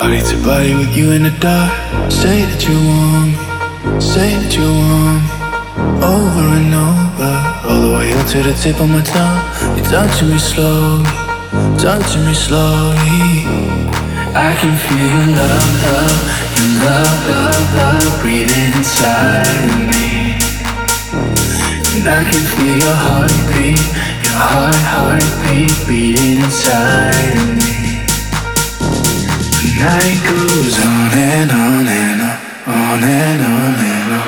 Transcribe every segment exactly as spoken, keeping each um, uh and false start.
Body to body with you in the dark. Say that you want me, say that you want me. Over and over, all the way up to the tip of my tongue. You're touching me slowly, touching me slowly. I can feel your love, love, your love, love, love breathing inside of me. And I can feel your heartbeat, your heart, heartbeat beating inside of me. The night goes on and on and on, on and on and on.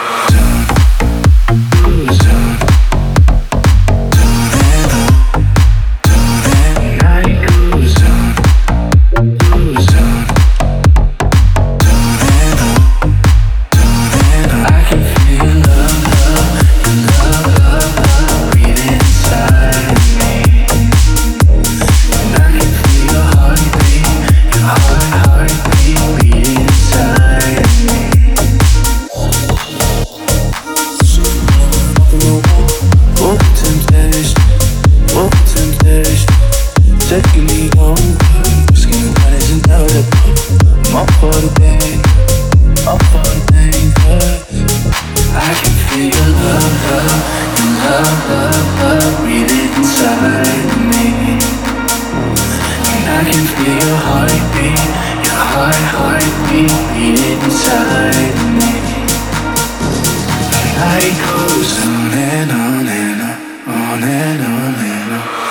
Goes on, on and on, on and the night goes on, goes on, on and on, on and on. I can feel your love, love, your love, love, love breathing inside of me. And I can feel your heartbeat, your heart, heartbeat beating inside of me. What temptation, what temptation, taking me over. Skin that is inevitable. I'm up for the pain, up for the danger. I can feel your love, love, your love, love, love breathing inside of me. And I can feel your heartbeat, your heart, heartbeat beating inside of me. The night goes on and on and on, on and on and on.